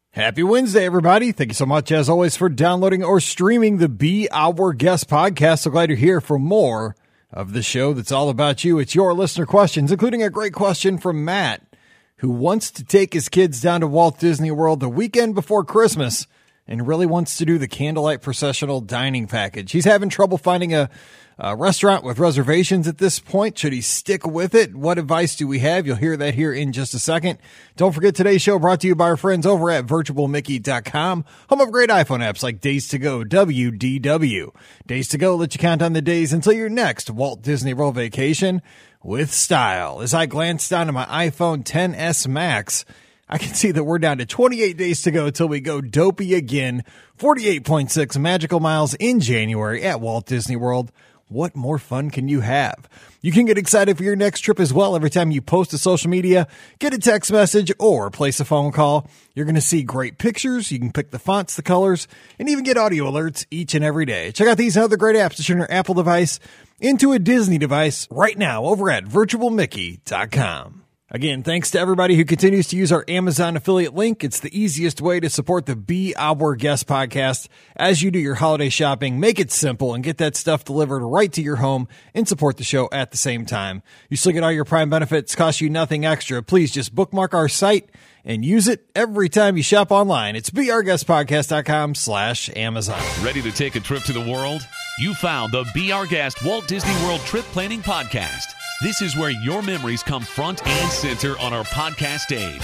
Happy Wednesday, everybody. Thank you so much, as always, for downloading or streaming the Be Our Guest podcast. So glad you're here for more of the show that's all about you. It's your listener questions, including a great question from Matt, who wants to take his kids down to Walt Disney World the weekend before Christmas and really wants to do the candlelight processional dining package. He's having trouble finding a restaurant with reservations at this point. Should he stick with it? What advice do we have? You'll hear that here in just a second. Don't forget, today's show brought to you by our friends over at virtualmickey.com, home of great iPhone apps like Days to Go, WDW. Days to Go let you count on the days until your next Walt Disney World vacation with style. As I glance down at my iPhone XS Max, I can see that we're down to 28 days to go till we go dopey again. 48.6 magical miles in January at Walt Disney World. What more fun can you have? You can get excited for your next trip as well every time you post to social media, get a text message, or place a phone call. You're going to see great pictures. You can pick the fonts, the colors, and even get audio alerts each and every day. Check out these other great apps to turn your Apple device into a Disney device right now over at virtualmickey.com. Again, thanks to everybody who continues to use our Amazon affiliate link. It's the easiest way to support the Be Our Guest podcast. As you do your holiday shopping, make it simple and get that stuff delivered right to your home and support the show at the same time. You still get all your Prime benefits, cost you nothing extra. Please just bookmark our site and use it every time you shop online. It's beourguestpodcast.com/Amazon. Ready to take a trip to the world? You found the Be Our Guest Walt Disney World Trip Planning Podcast. This is where your memories come front and center on our podcast stage.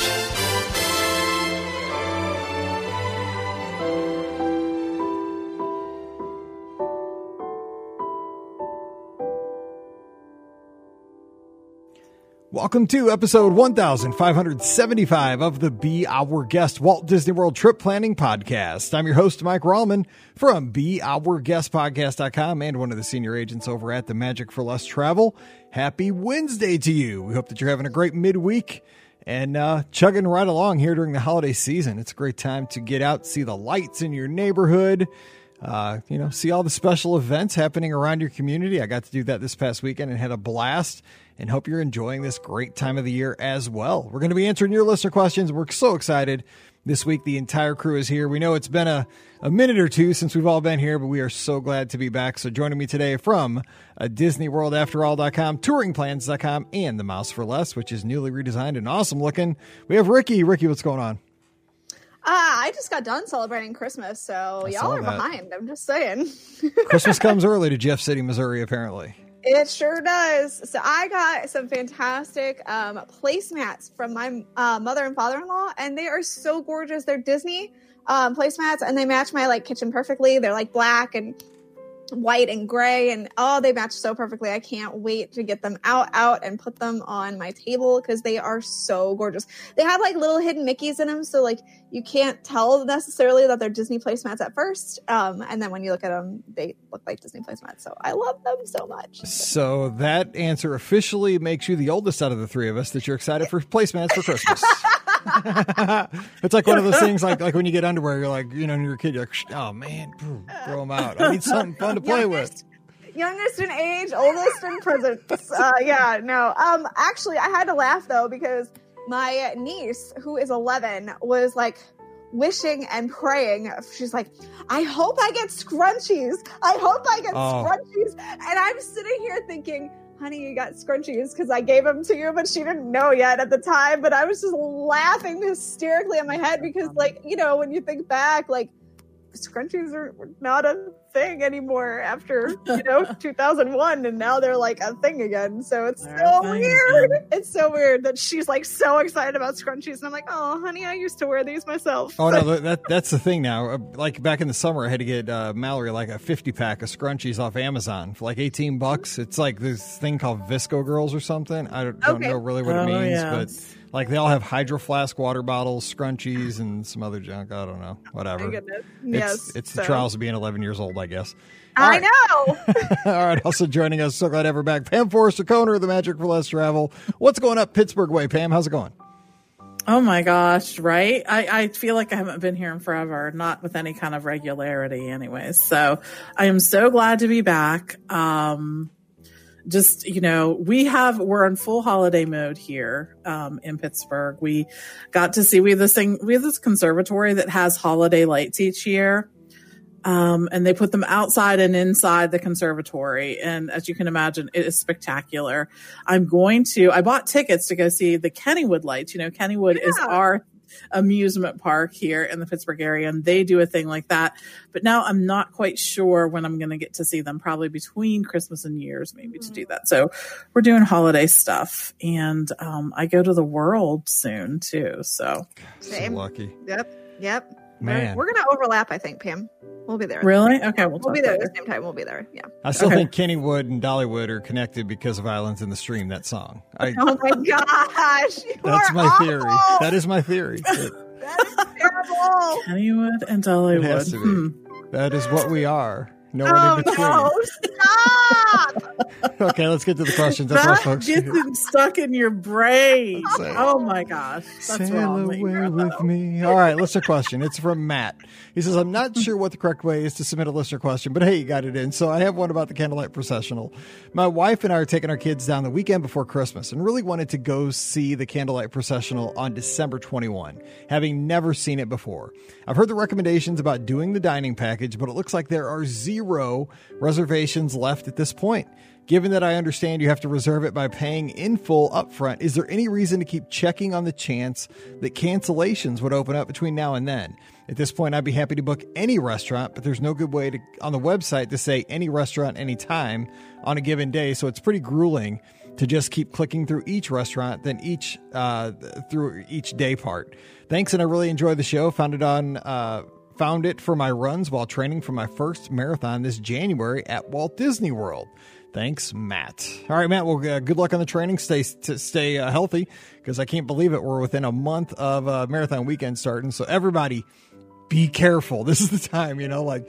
Welcome to episode 1575 of the Be Our Guest Walt Disney World Trip Planning Podcast. I'm your host, Mike Rallman from BeOurGuestPodcast.com and one of the senior agents over at the Magic for Less Travel. Happy Wednesday to you. We hope that you're having a great midweek and chugging right along here during the holiday season. It's a great time to get out, see the lights in your neighborhood, see all the special events happening around your community. I got to do that this past weekend and had a blast, and hope you're enjoying this great time of the year as well. We're going to be answering your listener questions. We're so excited. This week, the entire crew is here. We know it's been a minute or two since we've all been here, but we are so glad to be back. So joining me today from DisneyWorldAfterAll.com, TouringPlans.com, and The Mouse for Less, which is newly redesigned and awesome looking, we have Ricky. Ricky, what's going on? I just got done celebrating Christmas, so y'all are behind. I'm just saying. Christmas comes early to Jeff City, Missouri, apparently. It sure does. So I got some fantastic placemats from my mother and father-in-law, and they are so gorgeous. They're Disney placemats, and they match my kitchen perfectly. They're black and white and gray, and they match so perfectly. I can't wait to get them out and put them on my table because they are so gorgeous. They have little hidden Mickeys in them, so you can't tell necessarily that they're Disney placemats at first, and then when you look at them, they look like Disney placemats. So I love them so much. So that answer officially makes you the oldest out of the three of us that you're excited for placemats for Christmas. It's like one of those things like when you get underwear, you're when you're a kid, you're like, oh man, throw them out. I need something fun to play with. Youngest in age, oldest in presence. Actually, I had to laugh though because my niece, who is 11, was wishing and praying. She's like, I hope I get scrunchies. Scrunchies. And I'm sitting here thinking, honey, you got scrunchies because I gave them to you, but she didn't know yet at the time. But I was just laughing hysterically in my head because, when you think back, scrunchies are not a thing anymore after 2001, and now they're a thing again. So it's so weird. It's so weird that she's so excited about scrunchies, and I'm like, oh honey, I used to wear these myself. Oh no, that's the thing now. Back in the summer, I had to get Mallory a 50-pack of scrunchies off Amazon for $18. It's this thing called Visco Girls or something. I don't know really what it means, but they all have Hydro Flask water bottles, scrunchies, and some other junk. I don't know. Whatever. My goodness. Yes. It's the trials of being 11 years old, I guess. I know. All right. Also joining us, so glad to have her back, Pam Forrester-Kohner of the Magic for Less Travel. What's going up Pittsburgh way, Pam? How's it going? Oh my gosh, right? I feel like I haven't been here in forever, not with any kind of regularity anyways. So I am so glad to be back. just, we're in full holiday mode here in Pittsburgh. We got to see, we have this conservatory that has holiday lights each year. And they put them outside and inside the conservatory. And as you can imagine, it is spectacular. I bought tickets to go see the Kennywood lights. Kennywood is our amusement park here in the Pittsburgh area, and they do a thing like that. But now I'm not quite sure when I'm going to get to see them, probably between Christmas and New Year's, maybe to do that. So we're doing holiday stuff, and I go to the World soon too. So lucky. Yep. Man, we're going to overlap, I think, Pam. We'll be there. Really? Okay, we'll be there at the same time. We'll be there. Yeah. I still think Kennywood and Dollywood are connected because of Islands in the Stream. That song. Oh my gosh! That's my theory. That is my theory. That is terrible. Kennywood and Dollywood. It has to be. That is what we are. No one in between. No, stop! Okay, let's get to the questions. That's what folks gets stuck in your brain. Oh my gosh. That's Sail away with me. All right, listener question. It's from Matt. He says, I'm not sure what the correct way is to submit a listener question, but hey, you got it in. So I have one about the Candlelight Processional. My wife and I are taking our kids down the weekend before Christmas and really wanted to go see the Candlelight Processional on December 21, having never seen it before. I've heard the recommendations about doing the dining package, but it looks like there are 0 reservations left at this point. Given that I understand you have to reserve it by paying in full upfront, is there any reason to keep checking on the chance that cancellations would open up between now and then? At this point, I'd be happy to book any restaurant, but there's no good way to on the website to say any restaurant, anytime on a given day. So it's pretty grueling to just keep clicking through each restaurant, then through each day part. Thanks, and I really enjoyed the show. Found it for my runs while training for my first marathon this January at Walt Disney World. Thanks, Matt. All right, Matt, well, good luck on the training. Stay healthy, because I can't believe it. We're within a month of marathon weekend starting. So everybody, be careful. This is the time,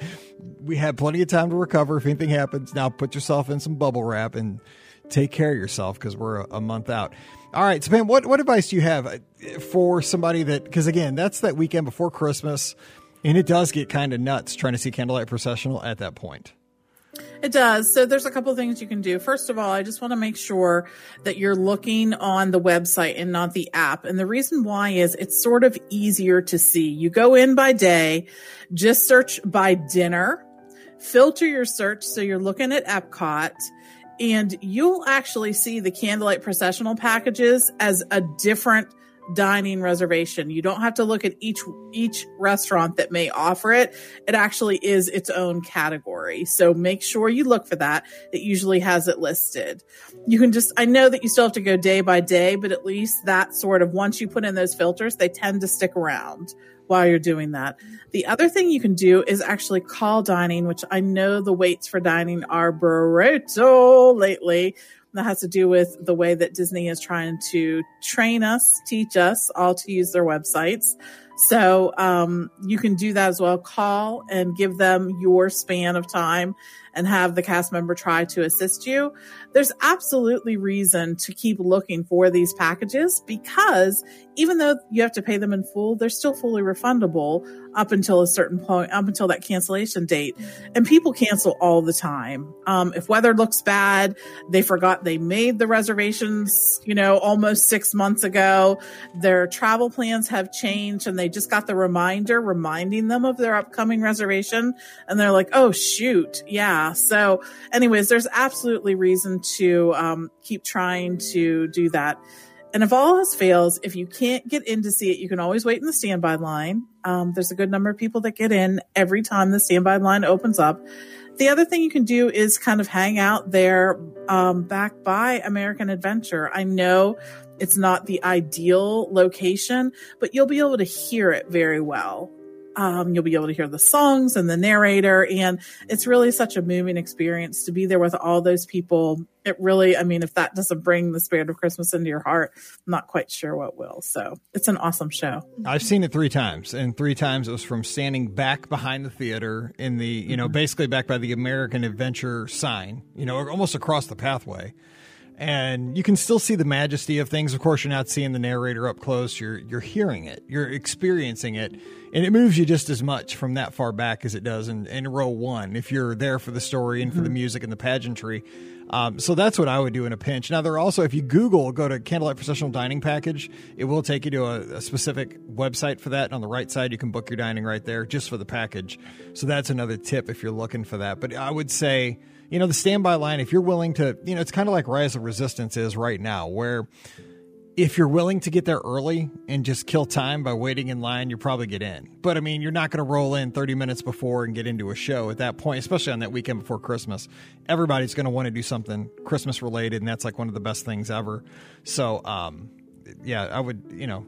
we have plenty of time to recover if anything happens. Now put yourself in some bubble wrap and take care of yourself, because we're a month out. All right, so Pam, what advice do you have for somebody because again, that's that weekend before Christmas, and it does get kind of nuts trying to see Candlelight Processional at that point. It does. So there's a couple of things you can do. First of all, I just want to make sure that you're looking on the website and not the app. And the reason why is it's sort of easier to see. You go in by day, just search by dinner, filter your search so you're looking at Epcot, and you'll actually see the Candlelight Processional packages as a different dining reservation. You don't have to look at each restaurant that may offer it. It actually is its own category. So make sure you look for that. It usually has it listed. You can I know that you still have to go day by day, but at least that sort of, once you put in those filters, they tend to stick around while you're doing that. The other thing you can do is actually call dining, which I know the waits for dining are brutal lately. That has to do with the way that Disney is trying to teach us all to use their websites. So you can do that as well. Call and give them your span of time and have the cast member try to assist you. There's absolutely reason to keep looking for these packages, because even though you have to pay them in full, they're still fully refundable up until a certain point, up until that cancellation date. And people cancel all the time. If weather looks bad, they forgot they made the reservations, almost 6 months ago. Their travel plans have changed and they just got the reminder reminding them of their upcoming reservation. And they're like, oh, shoot. Yeah. So anyways, there's absolutely reason to keep trying to do that. And if all else fails, if you can't get in to see it, you can always wait in the standby line. There's a good number of people that get in every time the standby line opens up. The other thing you can do is kind of hang out there back by American Adventure. I know it's not the ideal location, but you'll be able to hear it very well. You'll be able to hear the songs and the narrator, and it's really such a moving experience to be there with all those people. It really, if that doesn't bring the spirit of Christmas into your heart, I'm not quite sure what will. So it's an awesome show. I've seen it 3 times, and 3 times it was from standing back behind the theater in the, basically back by the American Adventure sign, almost across the pathway. And you can still see the majesty of things. Of course, you're not seeing the narrator up close. You're hearing it. You're experiencing it. And it moves you just as much from that far back as it does in row 1 if you're there for the story and for the music and the pageantry. So that's what I would do in a pinch. Now, there are also, if you go to Candlelight Processional Dining Package, it will take you to a specific website for that. And on the right side, you can book your dining right there just for the package. So that's another tip if you're looking for that. But I would say, the standby line, if you're willing to, it's kind of like Rise of Resistance is right now, where if you're willing to get there early and just kill time by waiting in line, you probably get in. But I mean, you're not going to roll in 30 minutes before and get into a show at that point, especially on that weekend before Christmas. Everybody's going to want to do something Christmas related, and that's like one of the best things ever. So, I would,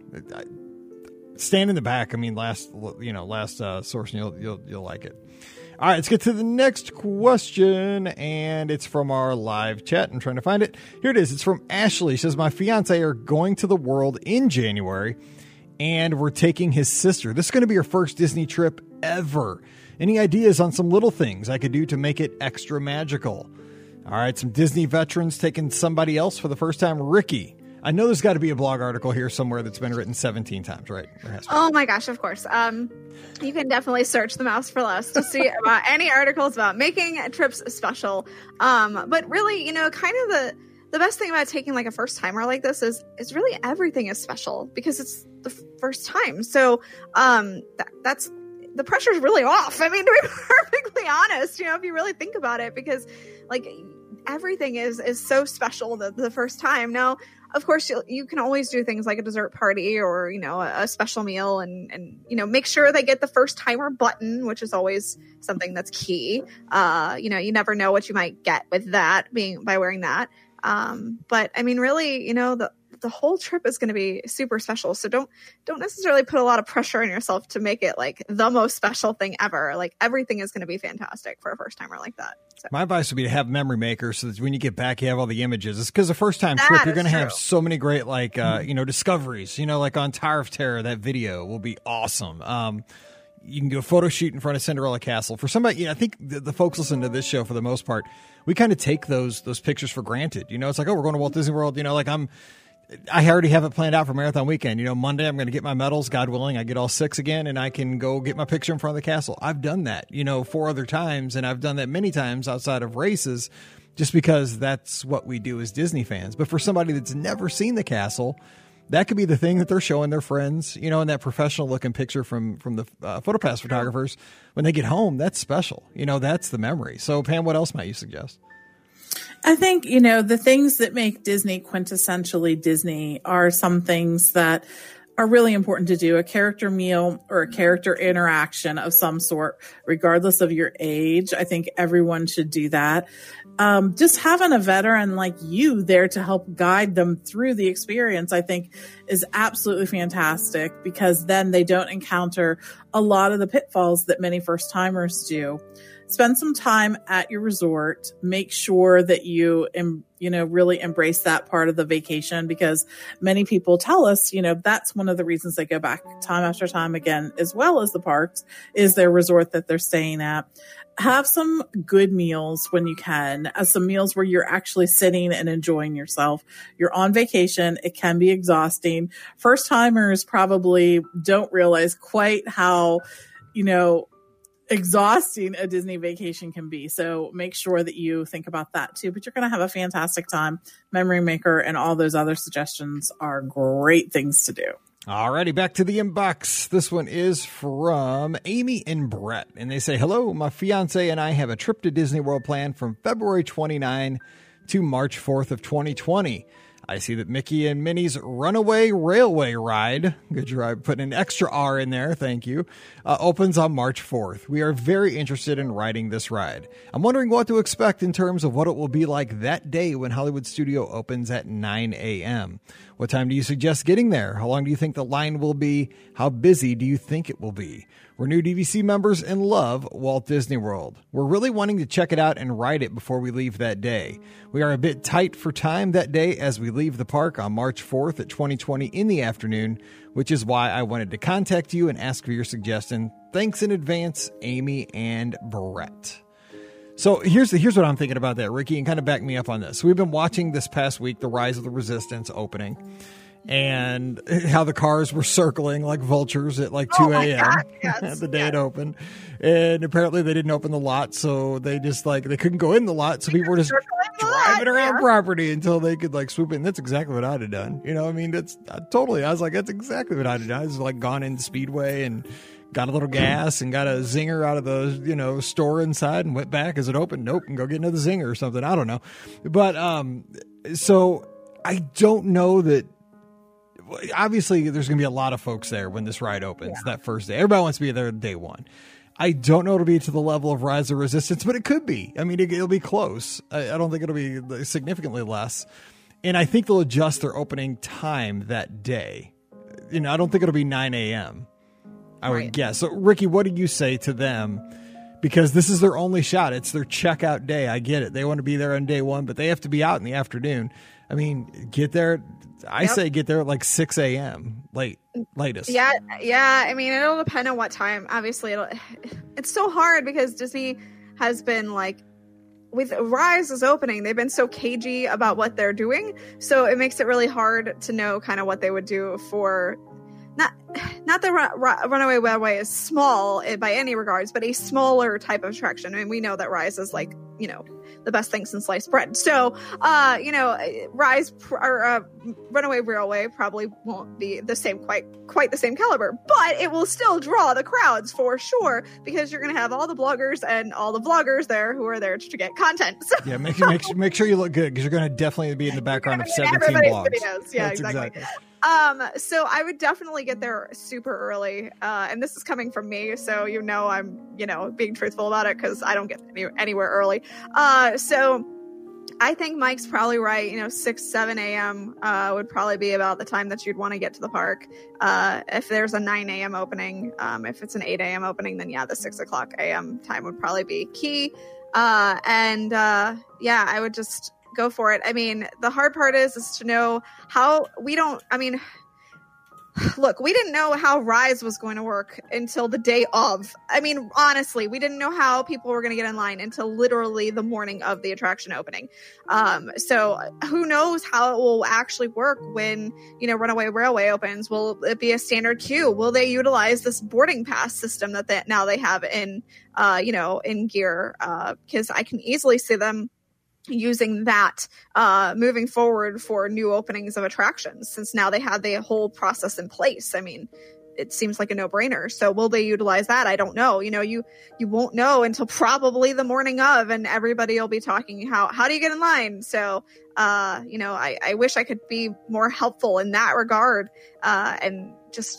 stand in the back. I mean, last source, and you'll like it. All right, let's get to the next question, and it's from our live chat. I'm trying to find it. Here it is. It's from Ashley. She says, my fiance are going to the world in January, and we're taking his sister. This is going to be her first Disney trip ever. Any ideas on some little things I could do to make it extra magical? All right, some Disney veterans taking somebody else for the first time. Ricky, I know there's got to be a blog article here somewhere that's been written 17 times, right? Oh my gosh, of course. You can definitely search the Mouse for Less to see about any articles about making trips special. But really, kind of the best thing about taking like a first timer like this is really everything is special because it's the first time. So that's the pressure's really off. I mean, to be perfectly honest, if you really think about it, because like everything is so special the first time. Now, of course, you can always do things like a dessert party or, a special meal and make sure they get the first timer button, which is always something that's key. You never know what you might get with that by wearing that. But I mean, really, the whole trip is going to be super special. So don't necessarily put a lot of pressure on yourself to make it like the most special thing ever. Like everything is going to be fantastic for a first timer like that. So. My advice would be to have memory makers so that when you get back, you have all the images. It's because the first time trip, you're going to have so many great, like, discoveries, like on Tower of Terror, that video will be awesome. You can do a photo shoot in front of Cinderella Castle. For somebody, I think the folks listening to this show, for the most part, we kind of take those pictures for granted. It's like, oh, we're going to Walt Disney World. I already have it planned out for Marathon Weekend. Monday I'm going to get my medals, God willing. I get all 6 again, and I can go get my picture in front of the castle. I've done that, 4 other times, and I've done that many times outside of races just because that's what we do as Disney fans. But for somebody that's never seen the castle, that could be the thing that they're showing their friends, in that professional-looking picture from the PhotoPass photographers. When they get home, that's special. That's the memory. So, Pam, what else might you suggest? I think, the things that make Disney quintessentially Disney are some things that are really important to do. A character meal or a character interaction of some sort, regardless of your age. I think everyone should do that. Just having a veteran like you there to help guide them through the experience, I think is absolutely fantastic because then they don't encounter a lot of the pitfalls that many first timers do. Spend some time at your resort. Make sure that you really embrace that part of the vacation because many people tell us, that's one of the reasons they go back time after time again, as well as the parks, is their resort that they're staying at. Have some good meals when you can, some meals where you're actually sitting and enjoying yourself. You're on vacation. It can be exhausting. First timers probably don't realize quite how, exhausting a Disney vacation can be. So make sure that you think about that too, but you're going to have a fantastic time. Memory Maker and all those other suggestions are great things to do. Alrighty, back to the inbox. This one is from Amy and Brett, and they say, hello, my fiance and I have a trip to Disney World planned from February 29 to March 4th of 2020. I see that Mickey and Minnie's Runaway Railway Ride, good job putting an extra R in there, thank you, opens on March 4th. We are very interested in riding this ride. I'm wondering what to expect in terms of what it will be like that day when Hollywood Studio opens at 9 a.m. What time do you suggest getting there? How long do you think the line will be? How busy do you think it will be? We're new DVC members and love Walt Disney World. We're really wanting to check it out and ride it before we leave that day. We are a bit tight for time that day as we leave the park on March 4th at 2020 in the afternoon, which is why I wanted to contact you and ask for your suggestion. Thanks in advance, Amy and Brett. So here's what I'm thinking about that, Ricky, and kind of back me up on this. We've been watching this past week the Rise of the Resistance opening. and how the cars were circling like vultures at like 2 a.m. Yes, the day it opened. And apparently they didn't open the lot, so they just like, they couldn't go in the lot. So people were just driving around property until they could like swoop in. That's exactly what I'd have done. You know, I mean, that's totally, I was like, that's exactly what I'd have done. I was like gone into Speedway and got a little gas and got a zinger out of the, you know, store inside and went back as it opened. Nope. And go get another zinger or something. I don't know. But, so I don't know that, obviously there's going to be a lot of folks there when this ride opens that first day. Everybody wants to be there day one. I don't know it'll be to the level of Rise of Resistance, but it could be. I mean, it'll be close. I don't think it'll be significantly less. And I think they'll adjust their opening time that day. You know, I don't think it'll be 9 a.m. I would guess. So, Ricky, what do you say to them? Because this is their only shot. It's their checkout day. I get it. They want to be there on day one, but they have to be out in the afternoon. I mean, get there. I say get there at like 6 a.m. latest. Yeah. I mean, it'll depend on what time. Obviously, it's so hard because Disney has been like, with Rise's opening, they've been so cagey about what they're doing. So it makes it really hard to know kind of what they would do for not that Runaway Railway is small by any regards, but a smaller type of attraction. I mean, we know that Rise is like, you know, the best thing since sliced bread. So, you know, Runaway Railway probably won't be the same, quite the same caliber, but it will still draw the crowds for sure, because you're going to have all the bloggers and all the vloggers there who are there to get content. So. Yeah, make sure you look good, because you're going to definitely be in the background of 17 blogs. Videos. Yeah, exactly. So I would definitely get there super early. And this is coming from me, so you know I'm, you know, being truthful about it, because I don't get anywhere early. So I think Mike's probably right. You know, 6, 7 a.m. Would probably be about the time that you'd want to get to the park. If there's a 9 a.m. opening, if it's an 8 a.m. opening, then yeah, the 6 o'clock a.m. time would probably be key. Yeah, I would just go for it. I mean, the hard part is to know how look, we didn't know how Rise was going to work until the day of. I mean, honestly, we didn't know how people were going to get in line until literally the morning of the attraction opening. So who knows how it will actually work when, you know, Runaway Railway opens? Will it be a standard queue? Will they utilize this boarding pass system that now they have in, you know, in gear? Because I can easily see them using that moving forward for new openings of attractions, since now they have the whole process in place. I mean, it seems like a no-brainer. So will they utilize that? I don't know. You know, you won't know until probably the morning of, and everybody will be talking how do you get in line? So you know, I wish I could be more helpful in that regard. And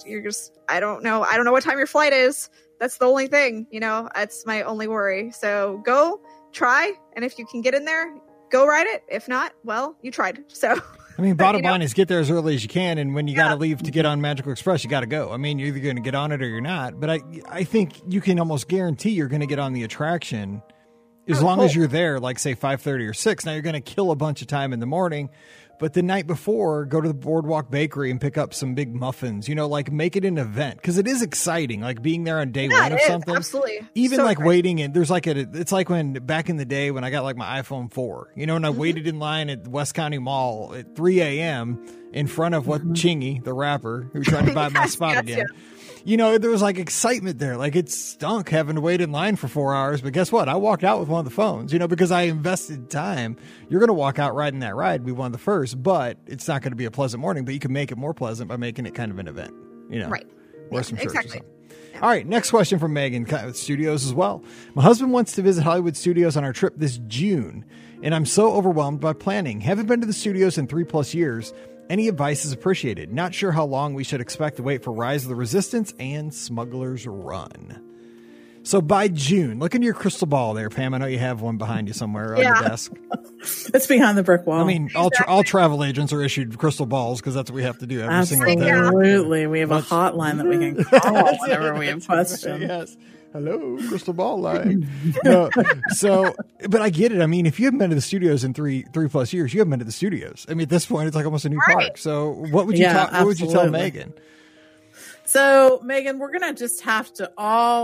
I don't know what time your flight is. That's the only thing, you know, that's my only worry. So go try, and if you can get in there, go ride it. If not, well, you tried. So I mean, bottom line is get there as early as you can, and when you got to leave to get on Magical Express, you got to go. I mean, you're either going to get on it or you're not, but I think you can almost guarantee you're going to get on the attraction as long as you're there, like say 5:30 or 6. Now you're going to kill a bunch of time in the morning, but the night before, go to the Boardwalk Bakery and pick up some big muffins, you know, like make it an event, because it is exciting, like being there on day one of something. Absolutely. Even so like great. Waiting in, there's like it's like when back in the day when I got like my iPhone 4, you know, and I waited in line at West County Mall at 3 a.m. in front of Chingy, the rapper, who tried to buy my spot again. Yeah. You know, there was like excitement there. Like it stunk having to wait in line for 4 hours. But guess what? I walked out with one of the phones, you know, because I invested time. You're going to walk out riding that ride. We won the first, but it's not going to be a pleasant morning. But you can make it more pleasant by making it kind of an event, you know. Right. Wear some shirts exactly. or something. Yeah. All right. Next question from Megan, with studios as well. My husband wants to visit Hollywood Studios on our trip this June, and I'm so overwhelmed by planning. Haven't been to the studios in 3+ years. Any advice is appreciated. Not sure how long we should expect to wait for Rise of the Resistance and Smuggler's Run. So by June, look into your crystal ball there, Pam. I know you have one behind you somewhere on your desk. It's behind the brick wall. I mean, all travel agents are issued crystal balls because that's what we have to do every single day. Absolutely. We have a hotline that we can call whenever we have questions. Yes. Hello, crystal ball line. No, so, but I get it. I mean, if you haven't been to the studios in 3+ years, you haven't been to the studios. I mean, at this point, it's like almost a new park. So, what would you tell Megan? So, Megan, we're gonna just have to all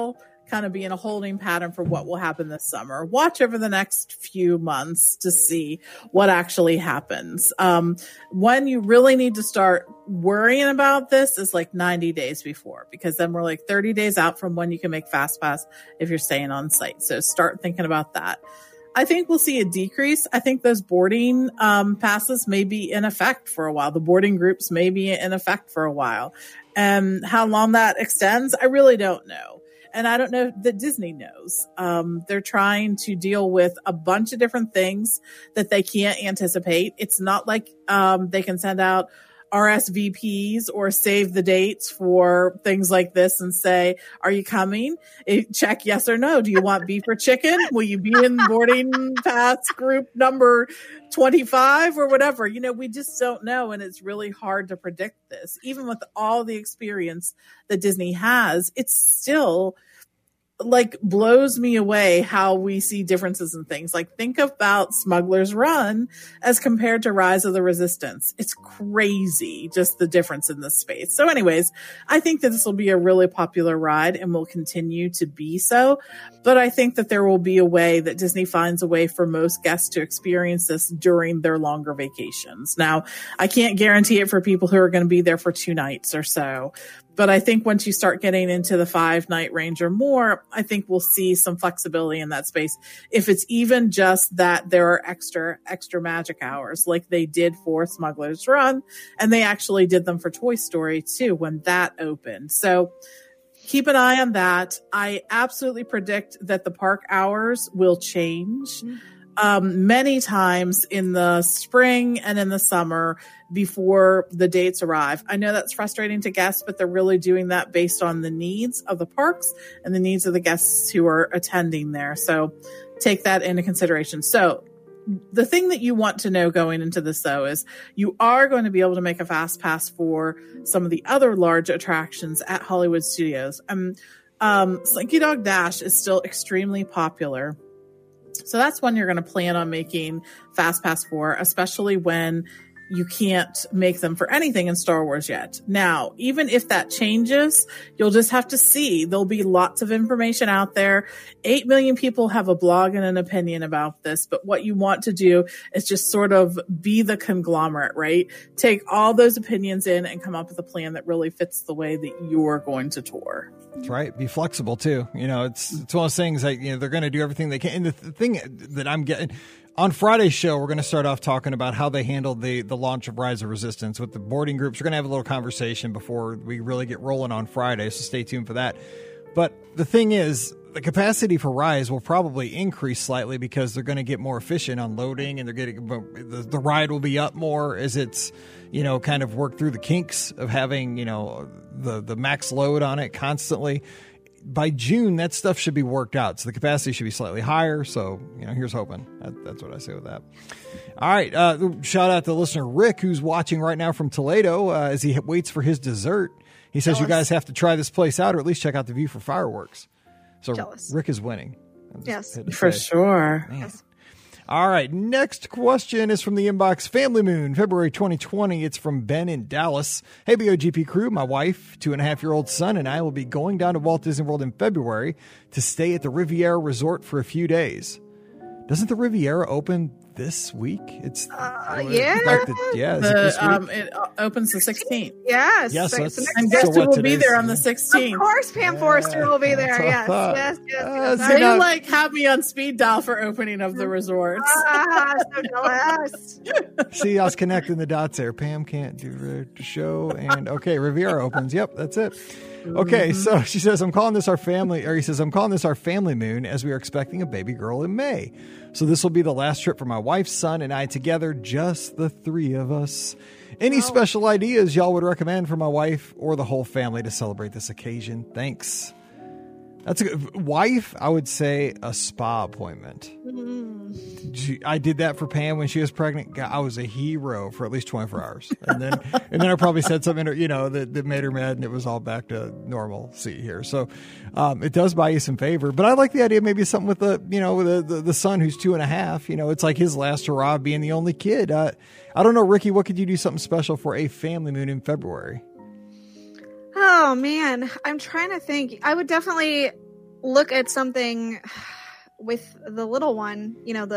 kind of be in a holding pattern for what will happen this summer. Watch over the next few months to see what actually happens. When you really need to start worrying about this is like 90 days before, because then we're like 30 days out from when you can make FastPass if you're staying on site. So start thinking about that. I think we'll see a decrease. I think those boarding passes may be in effect for a while. The boarding groups may be in effect for a while. And how long that extends, I really don't know. And I don't know that Disney knows. They're trying to deal with a bunch of different things that they can't anticipate. It's not like they can send out RSVPs or save the dates for things like this and say, are you coming? Check yes or no. Do you want beef or chicken? Will you be in boarding pass group number 25 or whatever? You know, we just don't know. And it's really hard to predict this. Even with all the experience that Disney has, it's still like blows me away how we see differences in things. Like think about Smuggler's Run as compared to Rise of the Resistance. It's crazy, just the difference in this space. So anyways, I think that this will be a really popular ride and will continue to be so. But I think that there will be a way that Disney finds a way for most guests to experience this during their longer vacations. Now, I can't guarantee it for people who are going to be there for 2 nights or so. But I think once you start getting into the 5-night range or more, I think we'll see some flexibility in that space. If it's even just that there are extra magic hours like they did for Smuggler's Run, and they actually did them for Toy Story too when that opened. So keep an eye on that. I absolutely predict that the park hours will change. Many times in the spring and in the summer before the dates arrive. I know that's frustrating to guests, but they're really doing that based on the needs of the parks and the needs of the guests who are attending there. So take that into consideration. So the thing that you want to know going into this, though, is you are going to be able to make a fast pass for some of the other large attractions at Hollywood Studios. Slinky Dog Dash is still extremely popular. So that's one you're going to plan on making FastPass for, especially when you can't make them for anything in Star Wars yet. Now, even if that changes, you'll just have to see. There'll be lots of information out there. 8 million people have a blog and an opinion about this, but what you want to do is just sort of be the conglomerate, right? Take all those opinions in and come up with a plan that really fits the way that you're going to tour. That's right. Be flexible too. You know, it's one of those things that, you know, they're going to do everything they can. And the thing that I'm getting on Friday's show, we're going to start off talking about how they handled the launch of Rise of Resistance with the boarding groups. We're going to have a little conversation before we really get rolling on Friday. So stay tuned for that. But the thing is, the capacity for Rise will probably increase slightly because they're going to get more efficient on loading, and they're getting the ride will be up more as it's, you know, kind of work through the kinks of having, you know, the max load on it constantly. By June, that stuff should be worked out. So the capacity should be slightly higher. So, you know, here's hoping. That's what I say with that. All right. Shout out to listener Rick, who's watching right now from Toledo as he waits for his dessert. He says you guys have to try this place out, or at least check out the view for fireworks. So jealous. Rick is winning. Yes, for sure. Yes. All right. Next question is from the inbox. Family Moon, February 2020. It's from Ben in Dallas. Hey, BOGP crew. My wife, 2.5-year-old son, and I will be going down to Walt Disney World in February to stay at the Riviera Resort for a few days. Doesn't the Riviera open this week? It's yeah. It opens the 16th. Yes. And guess who will be there on the 16th? Of course, Pam Forrester will be there. Yes. They like have me on speed dial for opening of the resorts. So jealous. See, I was connecting the dots there. Pam can't do the show, and okay, Riviera opens. Yep, that's it. Okay, so she says, I'm calling this our family moon as we are expecting a baby girl in May. So this will be the last trip for my wife, son, and I together, just the 3 of us. Any special ideas y'all would recommend for my wife or the whole family to celebrate this occasion? Thanks. That's a good wife. I would say a spa appointment. I did that for Pam when she was pregnant. I was a hero for at least 24 hours. And then I probably said something, you know, that made her mad, and it was all back to normalcy here. So it does buy you some favor. But I like the idea, maybe something with the son who's 2.5. You know, it's like his last hurrah being the only kid. I don't know, Ricky, what could you do something special for a family moon in February? Oh, man. I'm trying to think. I would definitely look at something with the little one, you know,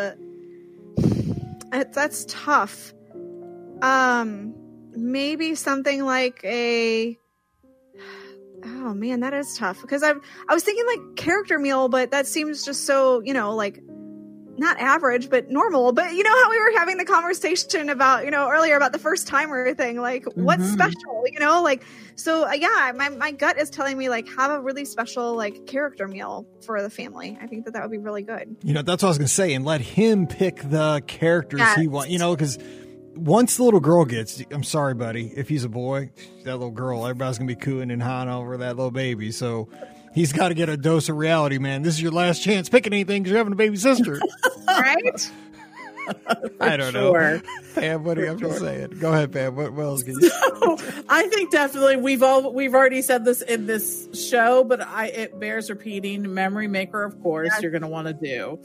that's tough. Maybe something like oh man, that is tough, because I was thinking like character meal, but that seems just so, you know, like not average, but normal. But you know how we were having the conversation about, you know, earlier about the first timer thing, like what's special, you know, like, so yeah, my gut is telling me like have a really special like character meal for the family. I think that would be really good. You know, that's what I was going to say, and let him pick the characters he wants, you know, because once the little girl gets, I'm sorry, buddy, if he's a boy, that little girl, everybody's going to be cooing and hawing over that little baby. So he's got to get a dose of reality, man. This is your last chance picking anything because you're having a baby sister. Right? I don't know. Pam, what do you have to say? Go ahead, Pam. What else can you say? I think definitely we've already said this in this show, but it bears repeating. Memory Maker, of course, you're going to want to do.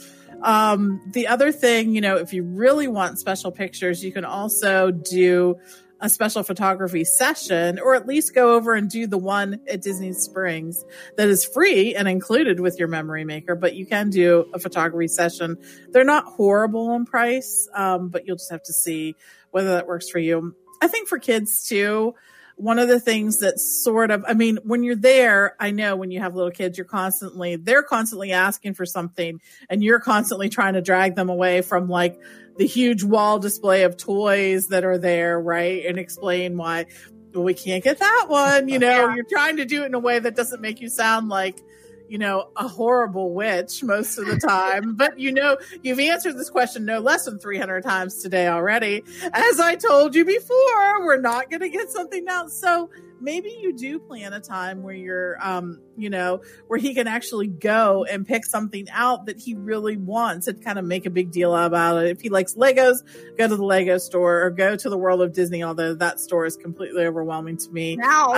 The other thing, you know, if you really want special pictures, you can also do a special photography session, or at least go over and do the one at Disney Springs that is free and included with your Memory Maker, but you can do a photography session. They're not horrible in price, but you'll just have to see whether that works for you. I think for kids too, one of the things that sort of, I mean, when you're there, I know when you have little kids, they're constantly asking for something, and you're constantly trying to drag them away from like the huge wall display of toys that are there, right? And explain why, well, we can't get that one. You know, you're trying to do it in a way that doesn't make you sound like, you know, a horrible witch most of the time. But, you know, you've answered this question no less than 300 times today already. As I told you before, we're not going to get something else. So maybe you do plan a time where you're, you know, where he can actually go and pick something out that he really wants and kind of make a big deal about it. If he likes Legos, go to the Lego store or go to the World of Disney, although that store is completely overwhelming to me.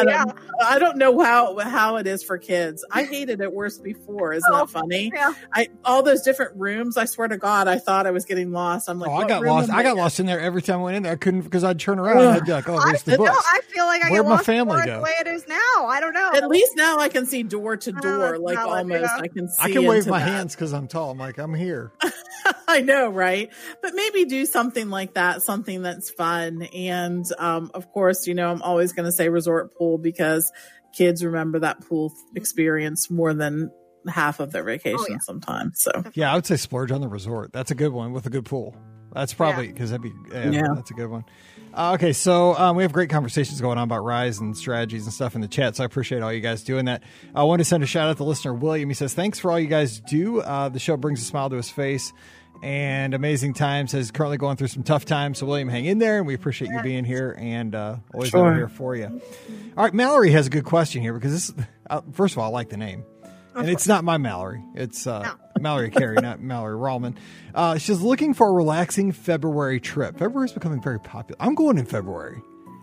I don't know how it is for kids. I hated it worse before. Isn't that funny? Yeah. All those different rooms, I swear to God, I thought I was getting lost. I'm like, I got lost. I got lost in there every time I went in there. I couldn't, because I'd turn around and I'd be like, oh, there's the books. No, I feel like I get lost go? The way it is now. I don't know. At least now I can see door to door, like almost. I can see. I can wave my hands because I'm tall. I'm like, I'm here. I know, right? But maybe do something like that, something that's fun. And of course, you know, I'm always going to say resort pool, because kids remember that pool experience more than half of their vacation sometimes. So yeah, I would say splurge on the resort. That's a good one with a good pool. That's probably because that'd be that's a good one. Okay, so we have great conversations going on about Rise and strategies and stuff in the chat, so I appreciate all you guys doing that. I want to send a shout out to listener William. He says, thanks for all you guys do. The show brings a smile to his face, and Amazing Time says currently going through some tough times. So William, hang in there, and we appreciate you being here, and always over here for you. All right, Mallory has a good question here, because this first of all, I like the name. And it's not my Mallory. It's Mallory Carey, not Mallory Rallman. She's looking for a relaxing February trip. February is becoming very popular. I'm going in February.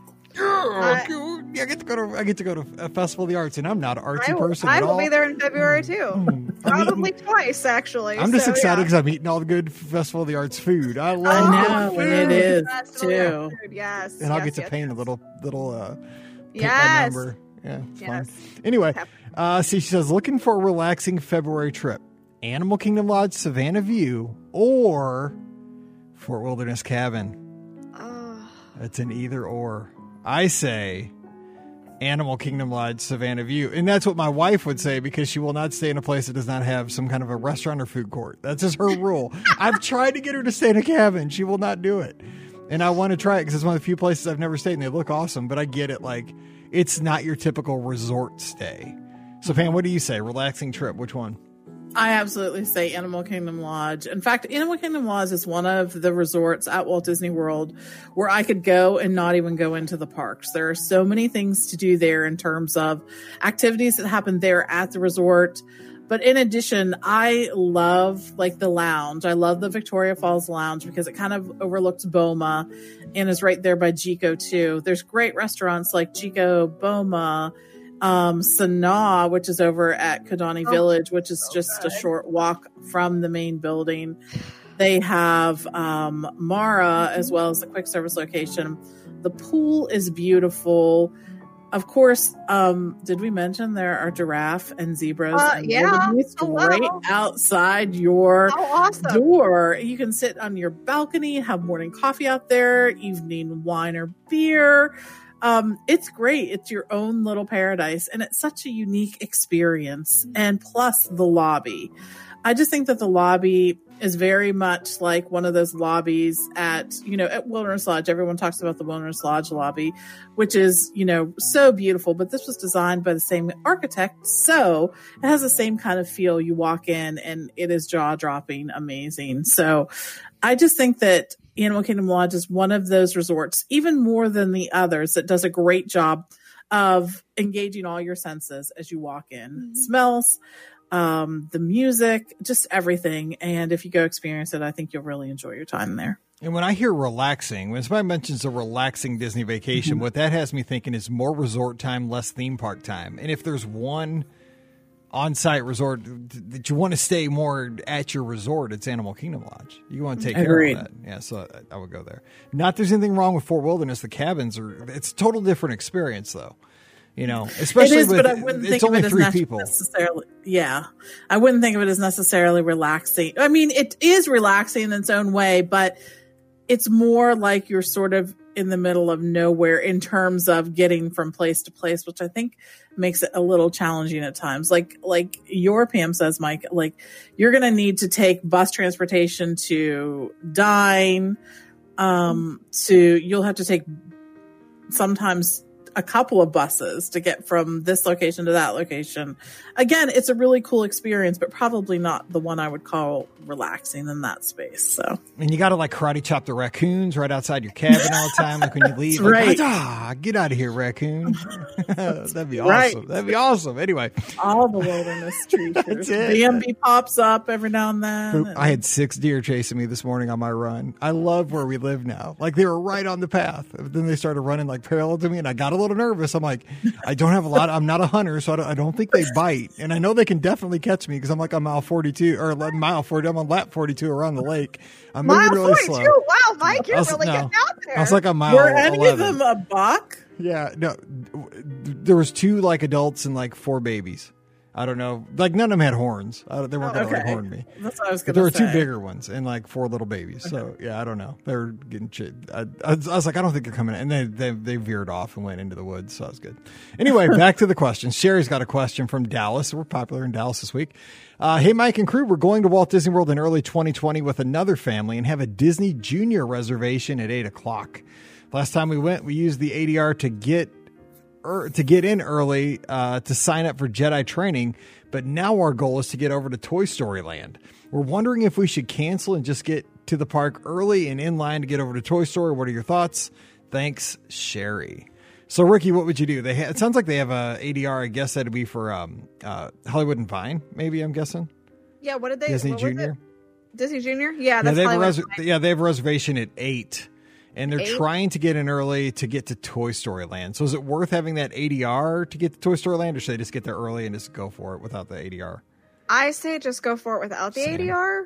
I get to go to a Festival of the Arts, and I'm not an artsy person at all. I will be there in February too. Probably twice, actually. I'm just excited because I'm eating all the good Festival of the Arts food. I love food. It is too. Yes, and I'll get to paint a little paint my number. Yeah, it's fun. Anyway, she says, looking for a relaxing February trip. Animal Kingdom Lodge, Savannah View, or Fort Wilderness Cabin. It's an either or. I say Animal Kingdom Lodge, Savannah View. And that's what my wife would say, because she will not stay in a place that does not have some kind of a restaurant or food court. That's just her rule. I've tried to get her to stay in a cabin. She will not do it. And I want to try it because it's one of the few places I've never stayed, and they look awesome. But I get it. Like, it's not your typical resort stay. So, Pam, what do you say? Relaxing trip, which one? I absolutely say Animal Kingdom Lodge. In fact, Animal Kingdom Lodge is one of the resorts at Walt Disney World where I could go and not even go into the parks. There are so many things to do there in terms of activities that happen there at the resort. But in addition, I love like the lounge. I love the Victoria Falls Lounge because it kind of overlooks Boma and is right there by Jiko too. There's great restaurants like Jiko, Boma, Sanaa, which is over at Kidani Village, which is just a short walk from the main building. They have Mara as well as the quick service location. The pool is beautiful. Of course, did we mention there are giraffe and zebras and wildebeest right outside your door? You can sit on your balcony, have morning coffee out there, evening wine or beer. It's great. It's your own little paradise, and it's such a unique experience. And plus the lobby. I just think that the lobby is very much like one of those lobbies at Wilderness Lodge. Everyone talks about the Wilderness Lodge lobby, which is, so beautiful, but this was designed by the same architect. So it has the same kind of feel. You walk in and it is jaw dropping amazing. So I just think that Animal Kingdom Lodge is one of those resorts, even more than the others, that does a great job of engaging all your senses as you walk in. Mm-hmm. Smells, the music, just everything. And if you go experience it, I think you'll really enjoy your time there. And when I hear relaxing, when somebody mentions a relaxing Disney vacation, what that has me thinking is more resort time, less theme park time. And if there's one on-site resort that you want to stay more at your resort, it's Animal Kingdom Lodge. You want to take care of that. Yeah, so I would go there. Not there's anything wrong with Fort Wilderness. The cabins it's a total different experience, though. Especially but I wouldn't think it's only of it 3 as people. Necessarily, yeah, I wouldn't think of it as necessarily relaxing. I mean, it is relaxing in its own way, but it's more like you're sort of in the middle of nowhere in terms of getting from place to place, which I think makes it a little challenging at times. Like your Pam says, Mike, like you're going to need to take bus transportation to dine. You'll have to take sometimes a couple of buses to get from this location to that location. Again, it's a really cool experience, but probably not the one I would call relaxing in that space. So, and you got to karate chop the raccoons right outside your cabin all the time. Like when you leave, right. Get out of here, raccoon. That'd be awesome. Right. That'd be awesome. Anyway, all the wilderness creatures. BMB pops up every now and then. I had 6 deer chasing me this morning on my run. I love where we live now. Like they were right on the path. Then they started running parallel to me, and I got a little nervous. I'm like, I don't have a lot. I'm not a hunter, so I don't think they bite. And I know they can definitely catch me because I'm on mile 42 or mile 40. I'm on lap 42 around the lake. I'm moving really slow. Wow, Mike, you're really getting out there. I was like a mile. Were any 11. of them a buck? Yeah, no. There was 2 adults and 4 babies. I don't know. None of them had horns. They weren't going to horn me. That's what I was going to say. There were 2 bigger ones and 4 little babies. Okay. So, yeah, I don't know. They were getting I was like, I don't think they're coming in. And they veered off and went into the woods. So that was good. Anyway, back to the questions. Sherry's got a question from Dallas. We're popular in Dallas this week. Hey, Mike and crew, we're going to Walt Disney World in early 2020 with another family and have a Disney Junior reservation at 8 o'clock. Last time we went, we used the ADR to get in early to sign up for Jedi training, but now our goal is to get over to Toy Story Land. We're wondering if we should cancel and just get to the park early and in line to get over to Toy Story. What are your thoughts? Thanks, Sherry. So, Ricky, what would you do? It sounds like they have a ADR. I guess that'd be for Hollywood and Vine, maybe, I'm guessing. Yeah, what did they? Disney Junior? Disney Junior? Yeah, that's Hollywood. They have a reservation at 8. And they're trying to get in early to get to Toy Story Land. So is it worth having that ADR to get to Toy Story Land, or should they just get there early and just go for it without the ADR? I say just go for it without the ADR.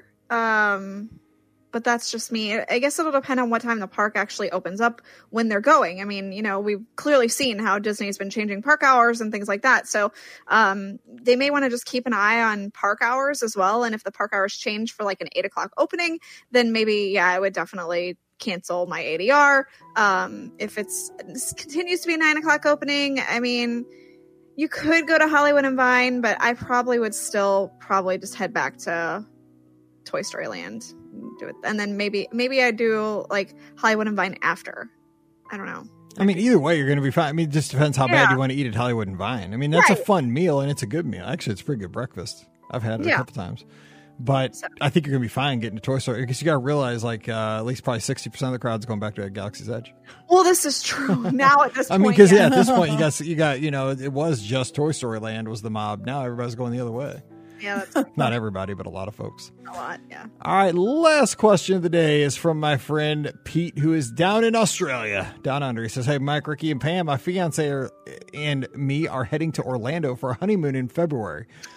But that's just me. I guess it'll depend on what time the park actually opens up when they're going. I mean, we've clearly seen how Disney's been changing park hours and things like that. So they may want to just keep an eye on park hours as well. And if the park hours change for an 8 o'clock opening, then maybe, I would definitely cancel my ADR. If this continues to be a 9 o'clock opening, I mean, you could go to Hollywood and Vine, but I probably would still just head back to Toy Story Land and do it. And then maybe I do Hollywood and Vine after. I don't know. I mean, either way, you're going to be fine. I mean, it just depends how bad you want to eat at Hollywood and Vine. I mean, that's a fun meal and it's a good meal. Actually, it's a pretty good breakfast. I've had it a couple times. But I think you're going to be fine getting to Toy Story because you got to realize at least probably 60% of the crowd's going back to Galaxy's Edge. Well, this is true now at this point. I mean, because at this point you got it was just Toy Story Land was the mob. Now everybody's going the other way. Yeah, that's not everybody, but a lot of folks. A lot, yeah. All right, last question of the day is from my friend Pete, who is down in Australia, down under. He says, "Hey, Mike, Ricky, and Pam, my fiance and me are heading to Orlando for a honeymoon in February.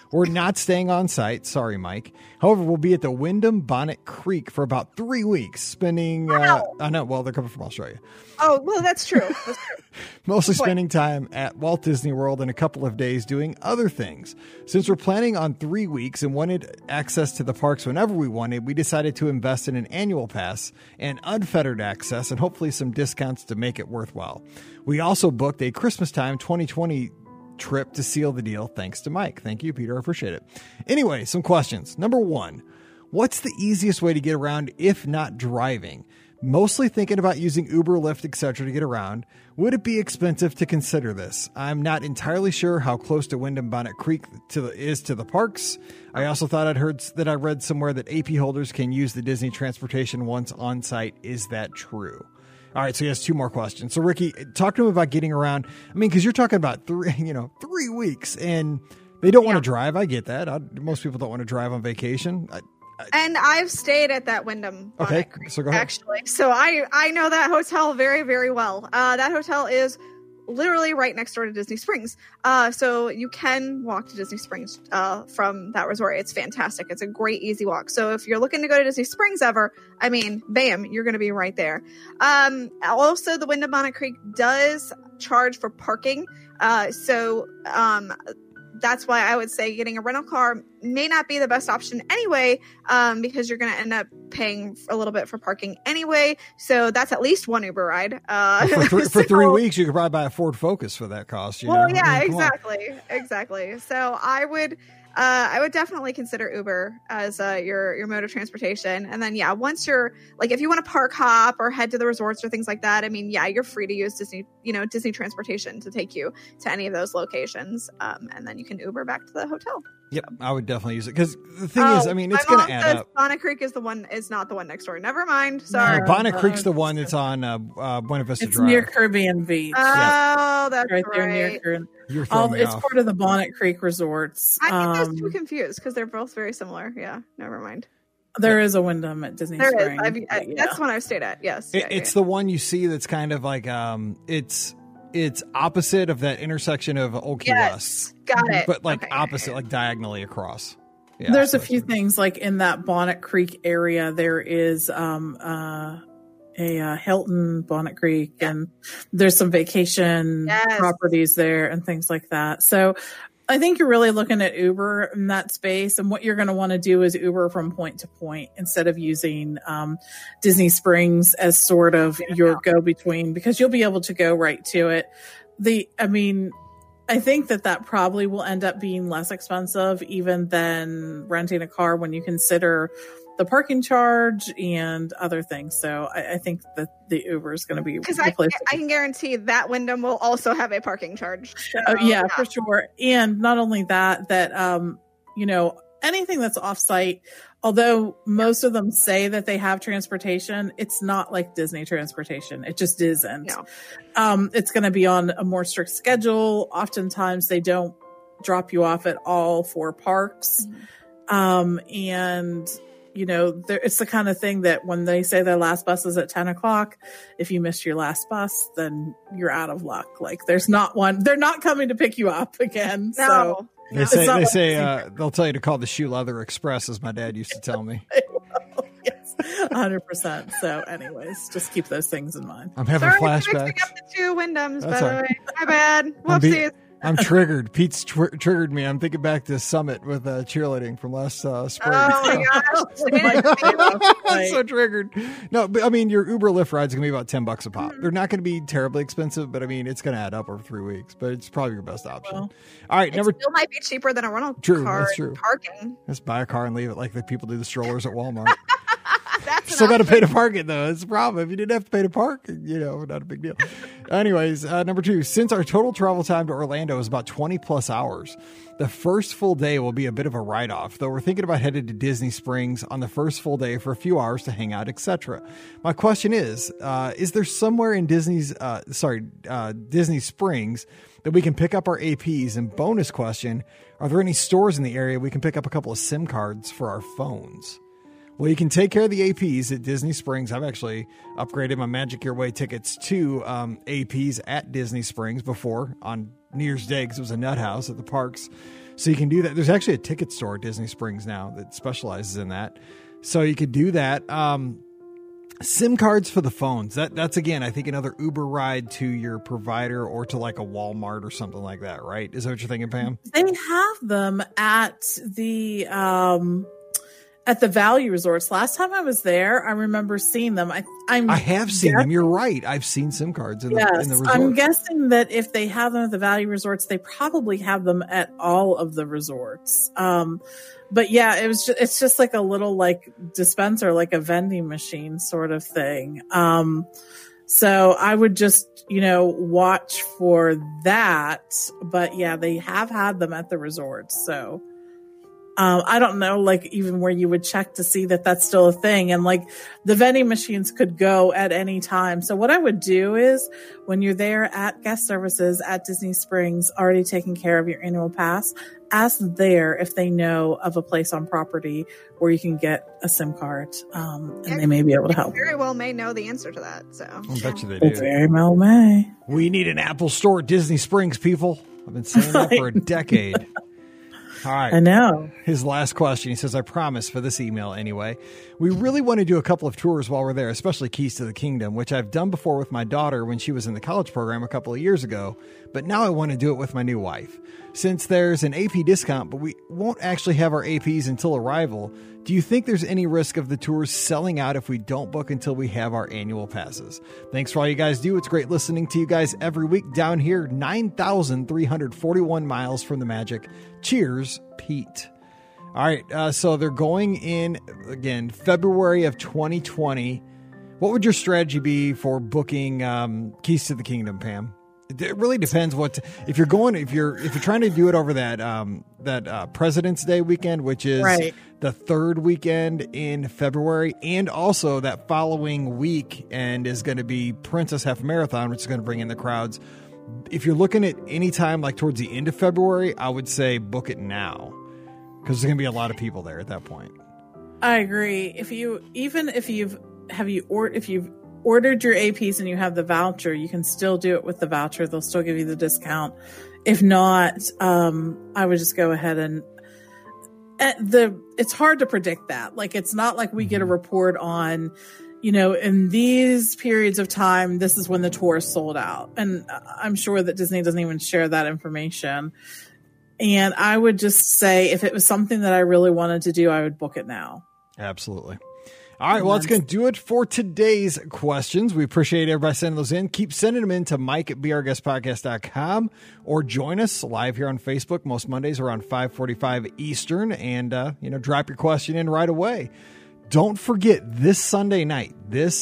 We're not staying on site. Sorry, Mike. However, we'll be at the Wyndham Bonnet Creek for about 3 weeks, spending, I know, well, they're coming from Australia. Oh, well, that's true. That's true. Mostly spending time at Walt Disney World and a couple of days doing other things. Since we're planning on 3 weeks and wanted access to the parks whenever we wanted, we decided to invest in an annual pass and unfettered access and hopefully some discounts to make it worthwhile. We also booked a Christmas time 2020 trip to seal the deal, thanks to Mike. Thank you, Peter. I appreciate it. Anyway, some questions. Number 1, what's the easiest way to get around if not driving? Mostly thinking about using Uber, Lyft, etc. to get around. Would it be expensive to consider this? I'm not entirely sure how close to Wyndham Bonnet Creek is to the parks. I also thought I read somewhere that AP holders can use the Disney transportation once on site. Is that true? All right, so he has 2 more questions. So Ricky, talk to him about getting around. I mean, because you're talking about 3 weeks, and they don't want to drive. I get that. Most people don't want to drive on vacation. And I've stayed at that Wyndham Bonnet Creek, so go ahead. actually. So I know that hotel very, very well. That hotel is literally right next door to Disney Springs. So you can walk to Disney Springs from that resort. It's fantastic. It's a great, easy walk. So if you're looking to go to Disney Springs ever, I mean, bam, you're going to be right there. Also, the Wyndham Bonnet Creek does charge for parking. That's why I would say getting a rental car may not be the best option anyway, because you're going to end up paying a little bit for parking anyway. So that's at least one Uber ride. For 3 weeks, you could probably buy a Ford Focus for that cost. Yeah, exactly. So I would definitely consider Uber as your mode of transportation. And then, once you're like, if you want to park hop or head to the resorts or things like that, I mean, you're free to use Disney transportation to take you to any of those locations. And then you can Uber back to the hotel. Yep, I would definitely use it because the thing is, I mean, it's going to add up. Bonnet Creek is not the one next door. Never mind. Sorry. Bonnet Creek's the one that's on Buena Vista Drive. It's near Caribbean Beach. Oh, that's right. There near Caribbean. It's part of the Bonnet Creek resorts. I think those 2 confused because they're both very similar. Yeah, never mind. There is a Wyndham at Disney Springs. That's the one I've stayed at. Yes, it's the one you see that's kind of like it's opposite of that intersection of Old Key West. Got it. But opposite, like diagonally across. Yeah, there's a few things like in that Bonnet Creek area. There is a Hilton Bonnet Creek, and there's some vacation properties there and things like that. So I think you're really looking at Uber in that space, and what you're going to want to do is Uber from point to point instead of using Disney Springs as sort of your go-between, because you'll be able to go right to it. I think that probably will end up being less expensive even than renting a car when you consider the parking charge and other things. So I think that the Uber is going to be because I can guarantee that Wyndham will also have a parking charge. So, for sure. And not only that anything that's off-site, although most of them say that they have transportation, it's not like Disney transportation. It just isn't. No. It's going to be on a more strict schedule. Oftentimes they don't drop you off at all for parks. It's the kind of thing that when they say their last bus is at 10 o'clock, if you missed your last bus, then you're out of luck. Like there's not one, they're not coming to pick you up again. No. So they say they'll tell you to call the Shoe Leather Express, as my dad used to tell me. Yes, 100%. So anyways, just keep those things in mind. I'm having flashbacks. Mixing up the 2 Wyndhams, by the way. My bad. Whoopsies. I'm triggered. Pete's triggered me. I'm thinking back to Summit with cheerleading from last spring. Oh my gosh. I'm so triggered. No, but I mean, your Uber Lyft ride's going to be about $10 a pop. They're not going to be terribly expensive, but I mean, it's going to add up over 3 weeks, but it's probably your best option. All right. It still might be cheaper than a rental car. That's true. Parking. Just buy a car and leave it like the people do the strollers at Walmart. Still got to pay to park it, though. It's a problem. If you didn't have to pay to park, not a big deal. Anyways, number 2, since our total travel time to Orlando is about 20 plus hours, the first full day will be a bit of a write-off, though we're thinking about headed to Disney Springs on the first full day for a few hours to hang out, etc. My question is there somewhere in Disney Springs that we can pick up our APs? And bonus question, are there any stores in the area we can pick up a couple of SIM cards for our phones? Well, you can take care of the APs at Disney Springs. I've actually upgraded my Magic Your Way tickets to APs at Disney Springs before on New Year's Day because it was a nut house at the parks. So you can do that. There's actually a ticket store at Disney Springs now that specializes in that. So you could do that. SIM cards for the phones. That's again, I think another Uber ride to your provider or to like a Walmart or something like that, right? Is that what you're thinking, Pam? They have them at the Value Resorts. Last time I was there, I remember seeing them. I have seen them. You're right. I've seen SIM cards in the resorts. I'm guessing that if they have them at the Value Resorts, they probably have them at all of the resorts. But yeah, it's just like a little like dispenser, like a vending machine sort of thing. So I would just, watch for that. But yeah, they have had them at the resorts. So I don't know, like even where you would check to see that that's still a thing. And like the vending machines could go at any time. So what I would do is when you're there at guest services at Disney Springs, already taking care of your annual pass, ask there if they know of a place on property where you can get a SIM card. And they may be able to help. Very well may know the answer to that. So I bet you they do. Very well may. We need an Apple store at Disney Springs, people. I've been saying that for a decade. All right. I know. His last question. He says, I promise for this email anyway. We really want to do a couple of tours while we're there, especially Keys to the Kingdom, which I've done before with my daughter when she was in the college program a couple of years ago. But now I want to do it with my new wife. Since there's an AP discount, but we won't actually have our APs until arrival, do you think there's any risk of the tours selling out if we don't book until we have our annual passes? Thanks for all you guys do. It's great listening to you guys every week down here, 9,341 miles from the magic. Cheers, Pete. All right, so they're going in, again, February of 2020. What would your strategy be for booking Keys to the Kingdom, Pam? It really depends if you're trying to do it over that President's Day weekend, which is right. The third weekend in February, and also that following week and is going to be Princess Half Marathon, which is going to bring in the crowds. If you're looking at any time like towards the end of February, I would say book it now because there's going to be a lot of people there at that point. I agree. If you've ordered your APs and you have the voucher, you can still do it with the voucher. They'll still give you the discount. If not, I would just go ahead and it's hard to predict that. Like, it's not like we get a report on, in these periods of time, this is when the tour is sold out. And I'm sure that Disney doesn't even share that information. And I would just say if it was something that I really wanted to do, I would book it now. Absolutely. All right, well, that's going to do it for today's questions. We appreciate everybody sending those in. Keep sending them in to mike@beourguestpodcast.com or join us live here on Facebook most Mondays around 5:45 Eastern and, drop your question in right away. Don't forget this Sunday night,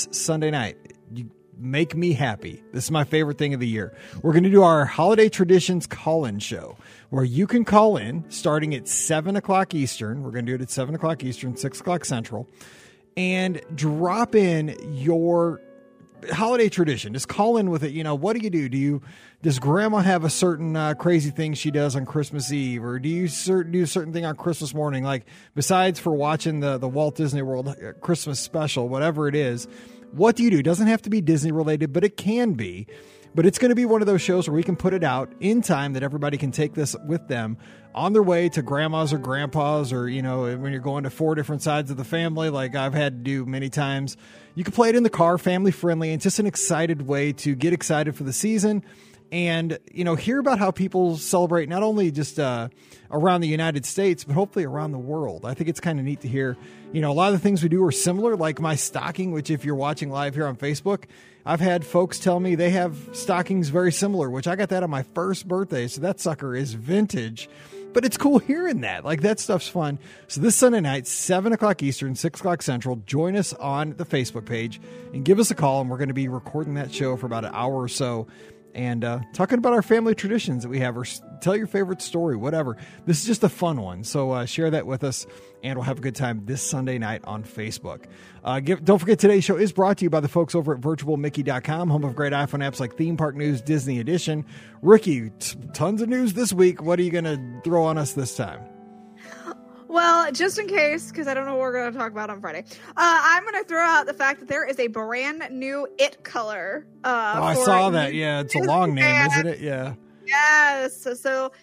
you make me happy. This is my favorite thing of the year. We're going to do our Holiday Traditions call-in show where you can call in starting at 7 o'clock Eastern. We're going to do it at 7 o'clock Eastern, 6 o'clock Central. And drop in your holiday tradition. Just call in with it. What do? Does grandma have a certain crazy thing she does on Christmas Eve? Or do you do a certain thing on Christmas morning? Like, besides for watching the Walt Disney World Christmas special, whatever it is, what do you do? It doesn't have to be Disney related, but it can be. But it's going to be one of those shows where we can put it out in time that everybody can take this with them on their way to grandma's or grandpa's, or, when you're going to 4 different sides of the family, like I've had to do many times. You can play it in the car, family friendly, and just an excited way to get excited for the season and, hear about how people celebrate not only just around the United States, but hopefully around the world. I think it's kind of neat to hear, a lot of the things we do are similar, like my stocking, which if you're watching live here on Facebook, I've had folks tell me they have stockings very similar, which I got that on my first birthday. So that sucker is vintage, but it's cool hearing that. Like, that stuff's fun. So this Sunday night, 7 o'clock Eastern, 6 o'clock Central, join us on the Facebook page and give us a call. And we're going to be recording that show for about an hour or so and talking about our family traditions that we have, or tell your favorite story, whatever. This is just a fun one. So share that with us, and we'll have a good time this Sunday night on Facebook. Don't forget, today's show is brought to you by the folks over at virtualmickey.com, home of great iPhone apps like Theme Park News, Disney Edition. Ricky, tons of news this week. What are you going to throw on us this time? Well, just in case, because I don't know what we're going to talk about on Friday, I'm going to throw out the fact that there is a brand new It color. I saw that. Yeah, it's a long name, isn't it? Yeah. Yes. So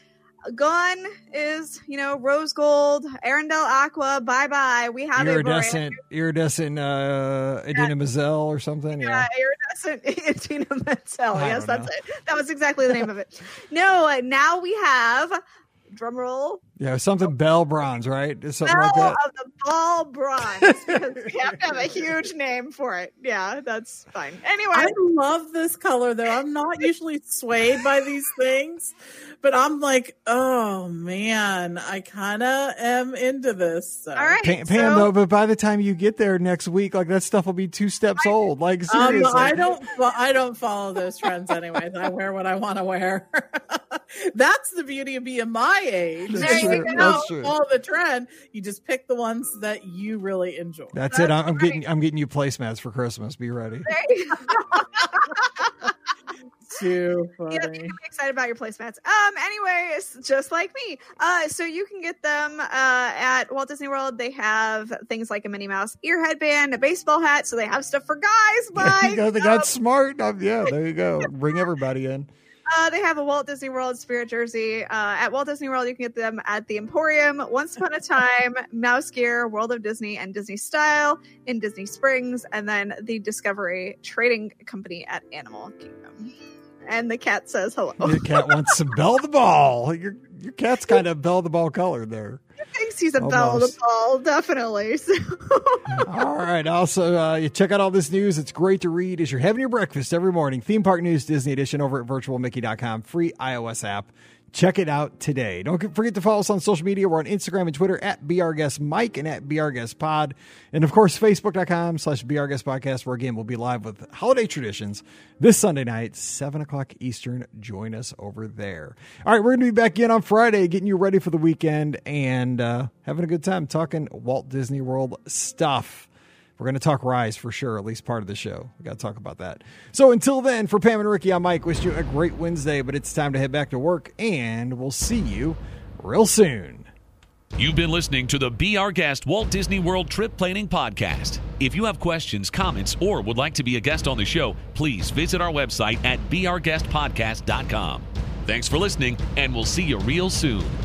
Gun is, rose gold. Arendelle Aqua, bye-bye. We have iridescent Idina Menzel or something. Yeah, iridescent Idina Menzel. Yes, that's it. That was exactly the name of it. No, now we have, drum roll. Yeah, something Bell Bronze, right? Something Bell like that. of the Ball Bronze. Because we have to have a huge name for it. Yeah, that's fine. Anyway. I love this color, though. I'm not usually swayed by these things, but I'm like, oh, man, I kind of am into this. So. All right. Pam, though, but by the time you get there next week, like that stuff will be 2 steps old. Like, seriously. I don't follow those trends anyways. I wear what I want to wear. That's the beauty of being my age. That's true. Follow the trend. You just pick the ones that you really enjoy. That's it. I'm getting you placemats for Christmas. Be ready. Too funny. Yeah, you can be excited about your placemats. Anyways, just like me. So you can get them at Walt Disney World. They have things like a Minnie Mouse ear headband, a baseball hat. So they have stuff for guys. They got smart. Yeah, there you go. Bring everybody in. They have a Walt Disney World spirit jersey. At Walt Disney World, you can get them at the Emporium, Once Upon a Time, Mouse Gear, World of Disney, and Disney Style in Disney Springs, and then the Discovery Trading Company at Animal Kingdom. And the cat says hello. Your cat wants to bell the ball. Your cat's kind of bell the ball colored there. He thinks he's a bell of the ball, definitely. So. All right. Also, you check out all this news. It's great to read as you're having your breakfast every morning. Theme Park News Disney Edition over at virtualmickey.com. Free iOS app. Check it out today. Don't forget to follow us on social media. We're on Instagram and Twitter at BeOurGuestMike and at BeOurGuestPod. And, of course, Facebook.com/BeOurGuestPodcast, where, again, we'll be live with Holiday Traditions this Sunday night, 7 o'clock Eastern. Join us over there. All right, we're going to be back again on Friday, getting you ready for the weekend and having a good time talking Walt Disney World stuff. We're going to talk Rise for sure, at least part of the show. We got to talk about that. So until then, for Pam and Ricky, I'm Mike. Wish you a great Wednesday, but it's time to head back to work, and we'll see you real soon. You've been listening to the Be Our Guest Walt Disney World Trip Planning Podcast. If you have questions, comments, or would like to be a guest on the show, please visit our website at beourguestpodcast.com. Thanks for listening, and we'll see you real soon.